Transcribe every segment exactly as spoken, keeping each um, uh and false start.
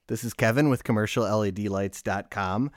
This is Kevin with commercial L E D lights dot com.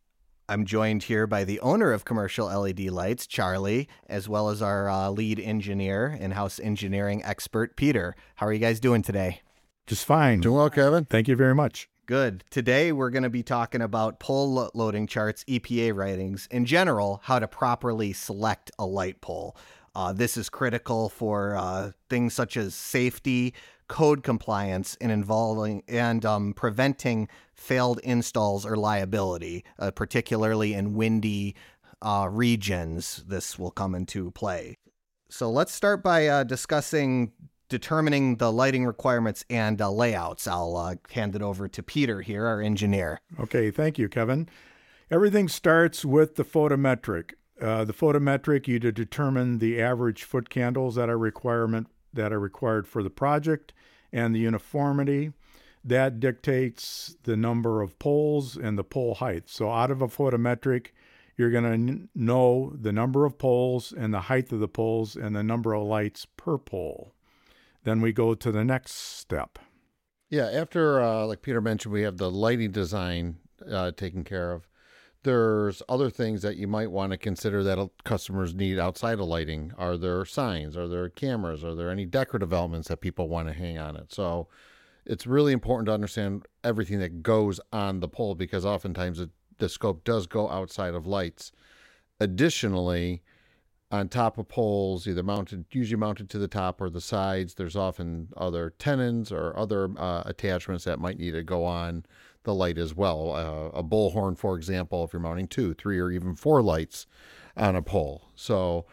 I'm joined here by the owner of Commercial L E D Lights, Charlie, as well as our uh, lead engineer, in-house engineering expert, Peter. How are you guys doing today? Just fine. Doing well, Kevin. Thank you very much. Good. Today, we're going to be talking about pole lo- loading charts, E P A ratings, in general, how to properly select a light pole. Uh, this is critical for uh, things such as safety, code compliance, and involving and um, preventing failed installs or liability, uh, particularly in windy uh, regions. This will come into play. So let's start by uh, discussing determining the lighting requirements and uh, layouts. I'll uh, hand it over to Peter here, our engineer. Okay, thank you, Kevin. Everything starts with the photometric. Uh, the photometric, you to determine the average foot candles that are requirement that are required for the project and the uniformity. That dictates the number of poles and the pole height. So out of a photometric, you're going to n- know the number of poles and the height of the poles and the number of lights per pole. Then we go to the next step. Yeah, after, uh, like Peter mentioned, we have the lighting design uh, taken care of. There's other things that you might want to consider that customers need outside of lighting. Are there signs? Are there cameras? Are there any decorative elements that people want to hang on it? So it's really important to understand everything that goes on the pole, because oftentimes it, the scope does go outside of lights. Additionally, on top of poles, either mounted, usually mounted to the top or the sides, there's often other tenons or other uh, attachments that might need to go on the light as well. Uh, a bullhorn, for example, if you're mounting two, three, or even four lights on a pole. So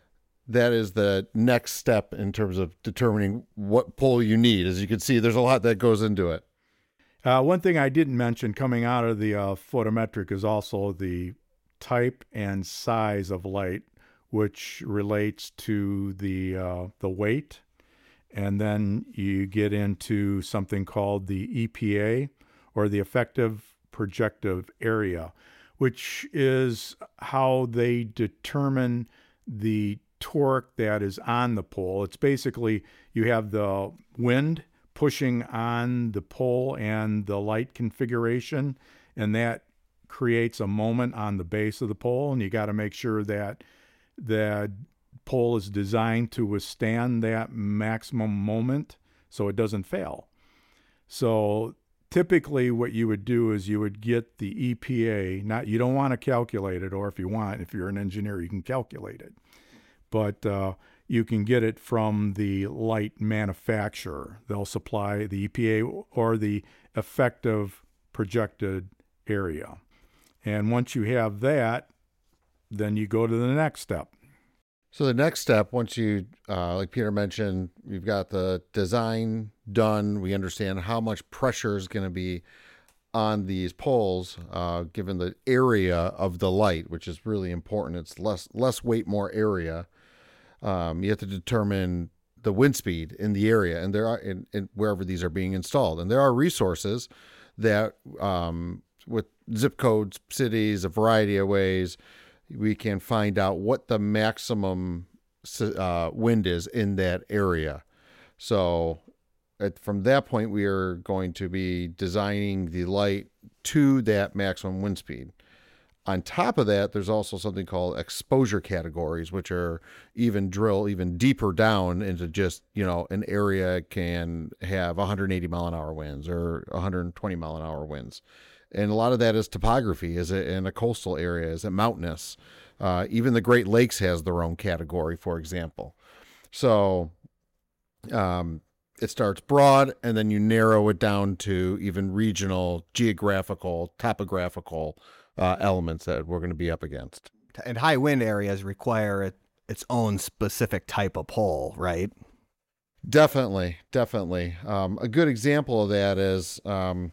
that is the next step in terms of determining what pole you need. As you can see, there's a lot that goes into it. Uh, one thing I didn't mention coming out of the uh, photometric is also the type and size of light, which relates to the uh, the weight. And then you get into something called the E P A, or the effective projective area, which is how they determine the torque that is on the pole. It's basically you have the wind pushing on the pole and the light configuration, and that creates a moment on the base of the pole, and you got to make sure that the pole is designed to withstand that maximum moment so it doesn't fail. So typically what you would do is you would get the E P A. Not, you don't want to calculate it, or if you want, if you're an engineer, you can calculate it. But uh, you can get it from the light manufacturer. They'll supply the E P A or the effective projected area. And once you have that, then you go to the next step. So the next step, once you, uh, like Peter mentioned, you've got the design done. We understand how much pressure is going to be on these poles, uh, given the area of the light, which is really important. It's less less weight, more area. Um, you have to determine the wind speed in the area, and there are in, in wherever these are being installed. And there are resources that, um, with zip codes, cities, a variety of ways, we can find out what the maximum uh, wind is in that area. So at, from that point, we are going to be designing the light to that maximum wind speed. On top of that, there's also something called exposure categories, which are even drill even deeper down into just, you know, an area can have one hundred eighty mile an hour winds or one hundred twenty mile an hour winds. And a lot of that is topography. Is it in a coastal area? Is it mountainous? Uh, even the Great Lakes has their own category, for example. So um, it starts broad, and then you narrow it down to even regional, geographical, topographical uh, elements that we're going to be up against. And high wind areas require it, its own specific type of pole, right? Definitely, definitely. Um, a good example of that is... Um,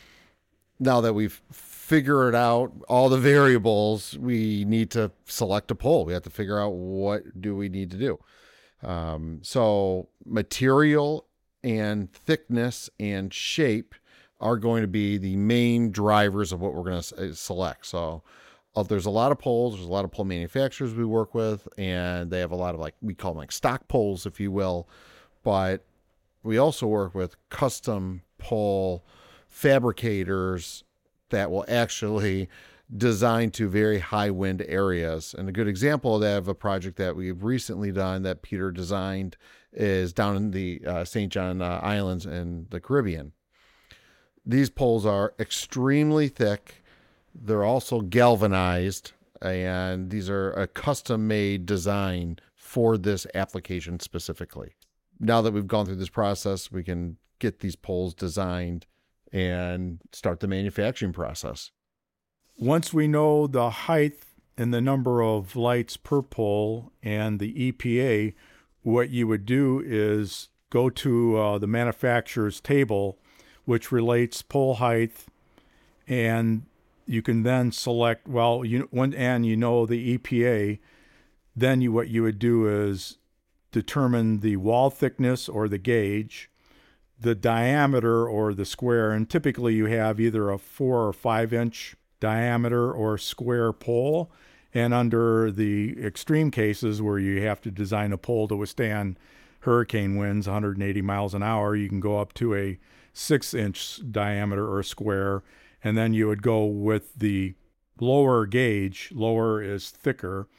Now that we've figured out all the variables, we need to select a pole. We have to figure out what do we need to do. Um, so material and thickness and shape are going to be the main drivers of what we're going to select. So uh, there's a lot of poles. There's a lot of pole manufacturers we work with, and they have a lot of, like, we call them like stock poles, if you will. But we also work with custom pole fabricators that will actually design to very high wind areas. And a good example of that, of a project that we've recently done that Peter designed, is down in the uh, Saint John uh, Islands in the Caribbean. These poles are extremely thick. They're also galvanized, and these are a custom-made design for this application specifically. Now that we've gone through this process, we can get these poles designed and start the manufacturing process. Once we know the height and the number of lights per pole and the E P A, what you would do is go to uh, the manufacturer's table, which relates pole height, and you can then select, well, you when and you know the E P A, then you what you would do is determine the wall thickness or the gauge, the diameter or the square, and typically you have either a four or five inch diameter or square pole, and under the extreme cases where you have to design a pole to withstand hurricane winds one hundred eighty miles an hour, you can go up to a six inch diameter or square, and then you would go with the lower gauge. Lower is thicker,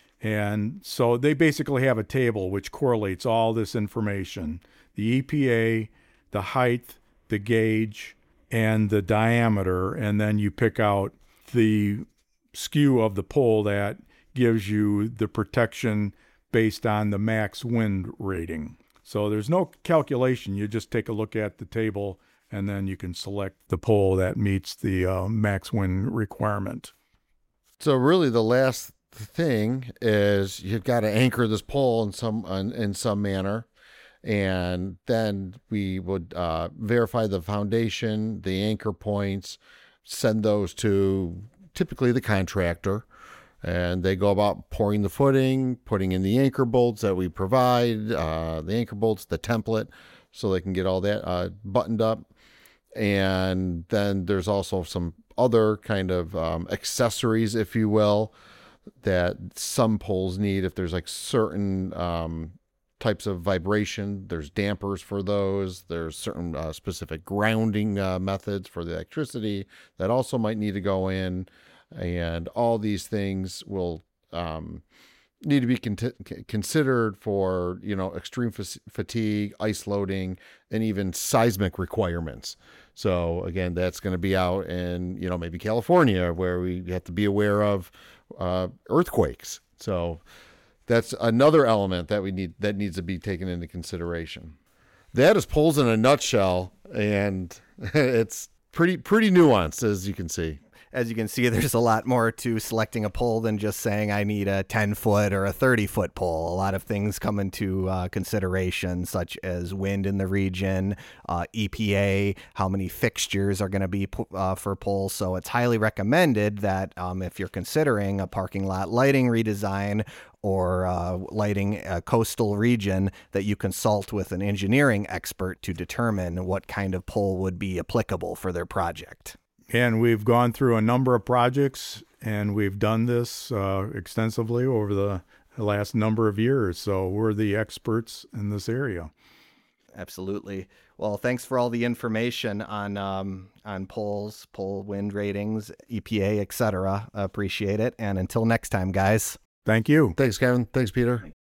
and so they basically have a table which correlates all this information: the E P A, the height, the gauge, and the diameter, and then you pick out the skew of the pole that gives you the protection based on the max wind rating. So there's no calculation. You just take a look at the table, and then you can select the pole that meets the uh, max wind requirement. So really the last thing is you've got to anchor this pole in some in, in some manner. And then we would uh, verify the foundation, the anchor points, send those to typically the contractor, and they go about pouring the footing, putting in the anchor bolts that we provide, uh, the anchor bolts, the template, so they can get all that uh, buttoned up. And then there's also some other kind of um, accessories, if you will, that some poles need. If there's like certain um, types of vibration, there's dampers for those. There's certain uh, specific grounding uh, methods for the electricity that also might need to go in, and all these things will um, need to be con- considered for, you know, extreme f- fatigue, ice loading, and even seismic requirements. So again, that's going to be out in, you know, maybe California, where we have to be aware of uh, earthquakes. So that's another element that we need that needs to be taken into consideration. That is poles in a nutshell, and it's pretty pretty nuanced, as you can see. As you can see, there's a lot more to selecting a pole than just saying I need a ten foot or a thirty foot pole. A lot of things come into uh, consideration, such as wind in the region, uh, E P A, how many fixtures are going to be uh, for poles. So it's highly recommended that um, if you're considering a parking lot lighting redesign or uh, lighting a coastal region, that you consult with an engineering expert to determine what kind of pole would be applicable for their project. And we've gone through a number of projects, and we've done this uh, extensively over the last number of years. So we're the experts in this area. Absolutely. Well, thanks for all the information on um, on poles, pole wind ratings, E P A, et cetera. Appreciate it. And until next time, guys. Thank you. Thanks, Kevin. Thanks, Peter.